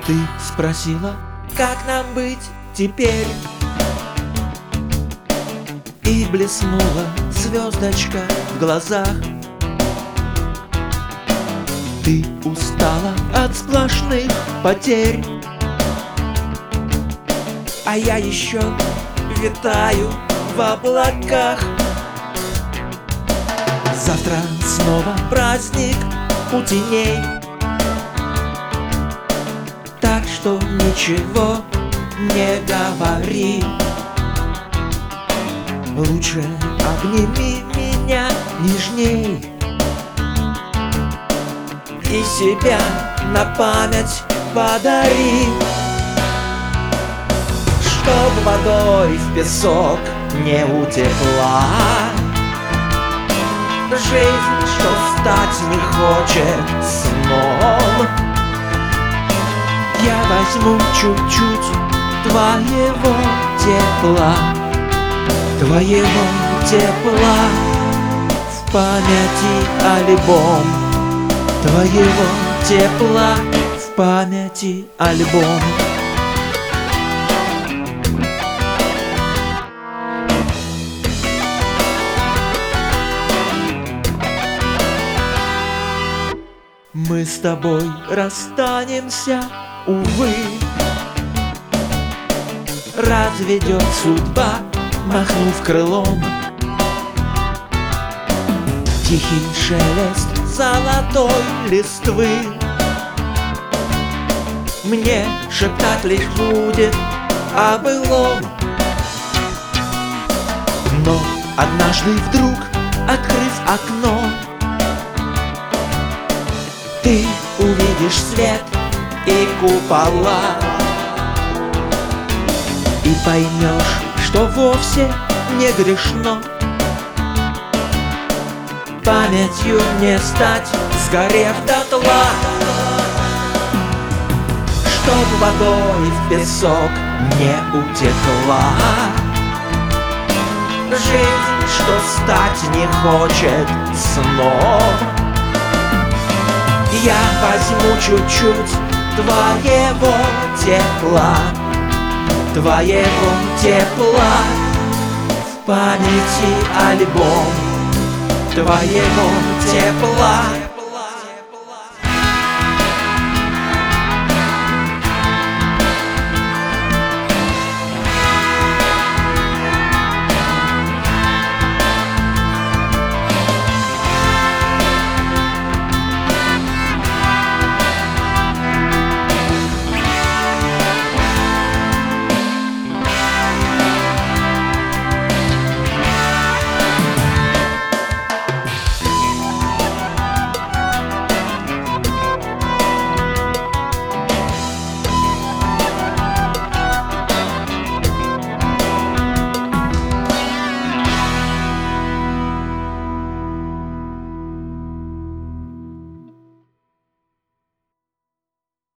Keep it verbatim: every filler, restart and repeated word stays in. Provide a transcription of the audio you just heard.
Ты спросила, как нам быть теперь, и блеснула звездочка в глазах. Ты устала от сплошных потерь, а я еще витаю в облаках. Завтра снова праздник у теней, так что ничего не говори. Лучше обними меня нежней и себя на память подари, чтоб водой в песок не утекла жизнь, что стать не хочет сном. Я возьму чуть-чуть твоего тепла, твоего тепла в памяти альбом, твоего тепла в памяти альбом. Мы с тобой расстанемся, увы. Разведет судьба, махнув крылом. Тихий шелест золотой листвы мне шептать лишь будет о былом. Но однажды вдруг, открыв окно, ты увидишь свет и купола, и поймешь, что вовсе не грешно памятью не стать, сгорев дотла. Чтоб водой в песок не утекла жизнь, что стать не хочет сном. Я возьму чуть-чуть твоего тепла, твоего тепла в памяти альбом, твоего тепла